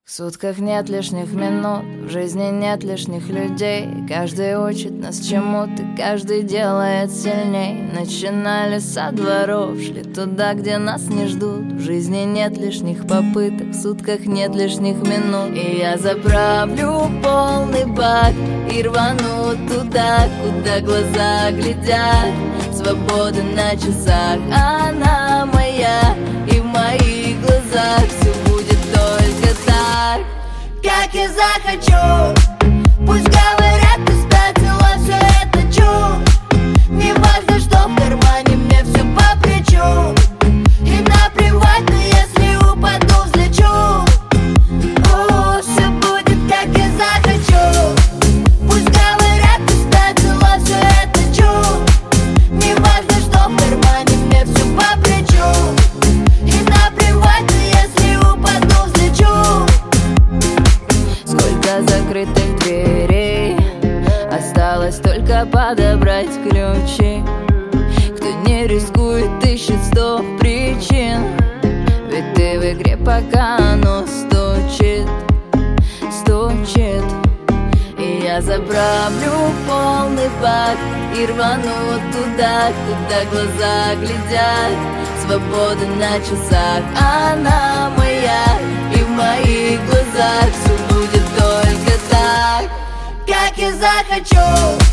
В сутках нет лишних минут, в жизни нет лишних людей. Каждый учит нас чему-то, каждый делает сильней. Начинали со дворов, шли туда, где нас не ждут. В жизни нет лишних попыток, в сутках нет лишних минут. И я заправлю полный бак и рвану туда, куда глаза глядят. Свобода на часах, она моя, и в моих глазах все будет только так, как я захочу. Пусть говорят, ты спятила, все это чушь. Не важно, что в кармане, мне все по плечу. И наплевать, но если упаду, взлечу. Все будет, как я захочу. Пусть говорят, ты спятила, все это чушь. Не важно, что в кармане, мне все по плечу. И наплевать, но если упаду, взлечу. Сколько закрытых дверей, осталось только подобрать ключи. Кто не рискует, ищет 100 причин. Ведь ты в игре, пока оно стучит, стучит. И я заправлю полный бак и рвану туда, куда глаза глядят. Свобода на часах, она моя, и в моих глазах все будет только так, как я захочу.